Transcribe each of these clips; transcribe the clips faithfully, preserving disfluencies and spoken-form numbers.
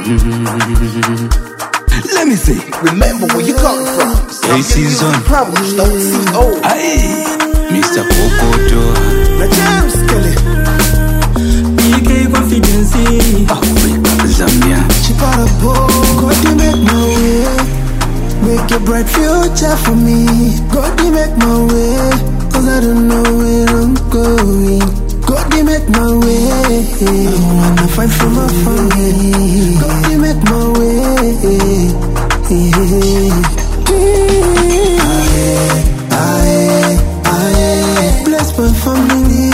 Let me see. Remember where you come from. Hey, season. Problems don't see old. Aye, Mister Kokoto. The James Kelly. P K confidence. Africa, Zambia. She got a book. God, you make my way. Make a bright future for me. God, you make my way. Cause I don't know where I'm going. God, you make my way. I wanna fight for my family. God, you make my way. I, I, I, bless my family.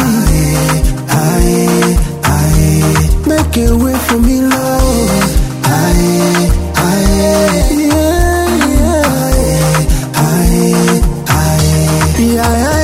I, I, make a way for me, Lord. I, I, yeah, yeah. I, I, yeah, yeah.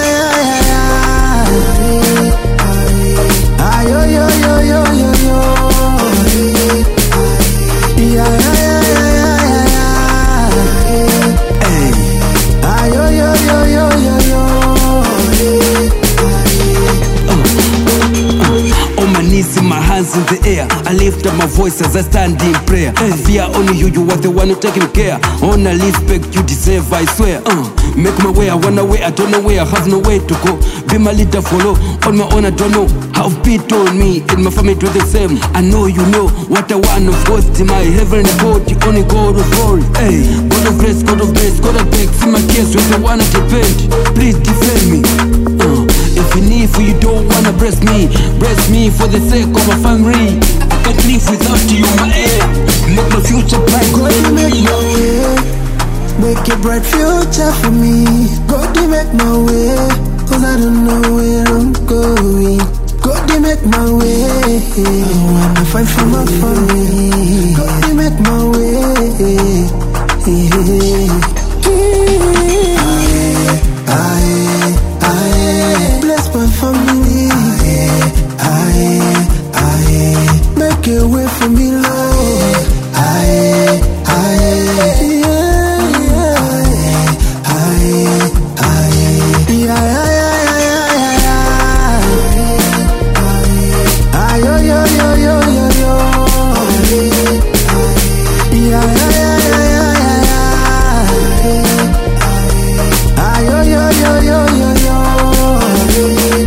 In my hands in the air, I lift up my voice as I stand in prayer. I fear only you, you are the one who taking care. On a respect you deserve, I swear. uh, Make my way, I wanna way, I don't know where, I have no way to go. Be my leader, follow, on my own I don't know. Have beat on me, and my family do the same. I know you know, what I want of course. In my heavenly God, the only God of glory. Hey, God of grace, God of grace, God of grace. In my case, with the one I depend. Please defend me. uh, Even if you don't wanna bless me, bless me for the sake of my family. I can't live without you, my air. Make my future bright. God, you make my way. Make a bright future for me. God, you make my way. Cause I don't know where I'm going. God, you make my way. I wanna fight for my family. God, you make my way. I, I, I, bless my family. I, I, make a way for me, Lord. I, I, yeah, yeah. I, I, yeah, yeah, yeah. I, yo, yo, yo, yo, yo, yo. Yeah, yeah, yeah, yeah, yeah. I, yo, yo, yo, yo, yo, yo.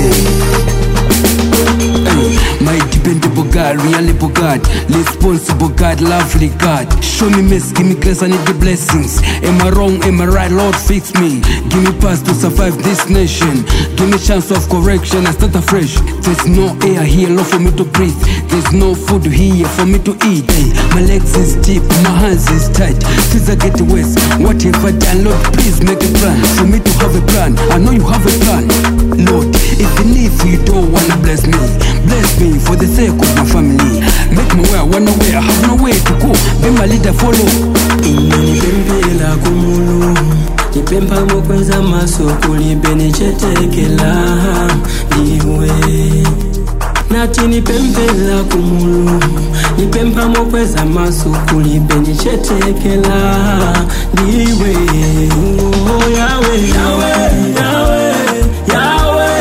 My dependable God, reliable God, responsible God, lovely God. Show me mercy, give me grace, I need the blessings. Am I wrong, am I right, Lord, fix me. Give me pass to survive this nation. Give me chance of correction, I start afresh. There's no air here, Lord, for me to breathe. There's no food here for me to eat. Hey, my legs is deep, my hands is tight. Since I get west, what have I done? Lord, please make a plan for me to have a plan. I know you have a plan, Lord. Even if you don't wanna bless me, bless me for the sake of my family. Make me where I wanna way, I have no way to go. Be my leader, follow. Inanipempela kumulu, nipempa mokweza masoko libene chetekela niwe. Nati nipempela kumulu, nipempa mokweza masoko libene chetekela niwe. Oh Yahweh, Yahweh, Yahweh, Yahweh.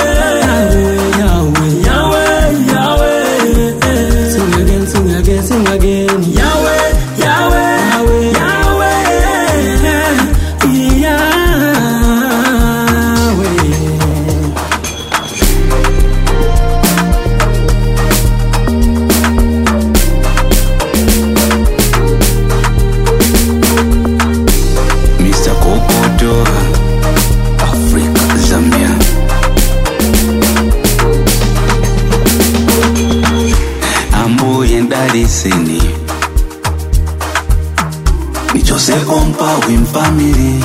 Sing again, Yahweh, Yahweh, Yahweh, Yahweh, Yahweh. Mister Kokoto, Africa, Zambia. Sini Nichose kompa win family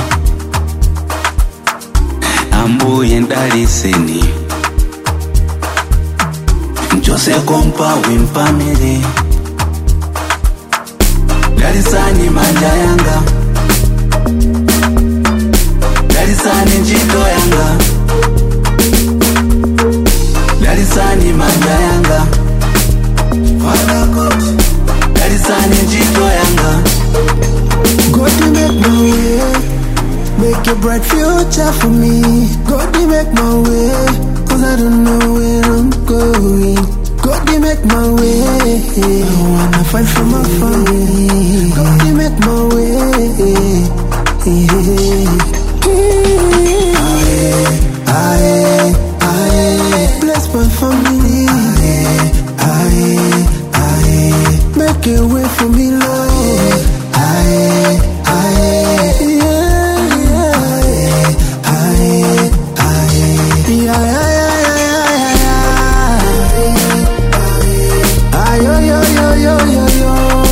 Ambu yendali sini Nichose kompa win family Darisani manja yanga Darisani njito yanga Darisani manja yanga Father God, that is an Egypto yanga. God, you make my way. Make a bright future for me. God, you make my way. Cause I don't know where I'm going. God, you make my way. I wanna fight for my family. God, you make my way. Aye, aye, aye. Bless my family. Aye, aye, aye. Make a way for me, Lord. Aye, aye, yeah, yeah. Aye, aye, aye, yeah. Yo yo yo yo yo yo.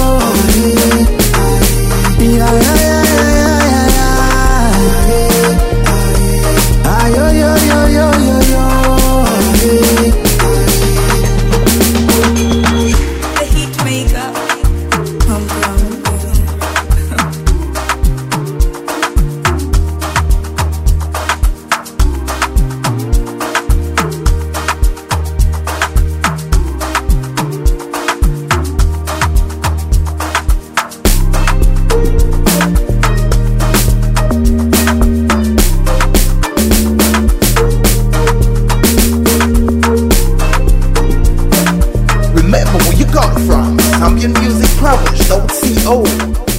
Yeah yeah yeah yeah yeah. Ah yo yo yo yo yo yo. The heat maker. Remember where you got it from. Zambian music prowess, don't C O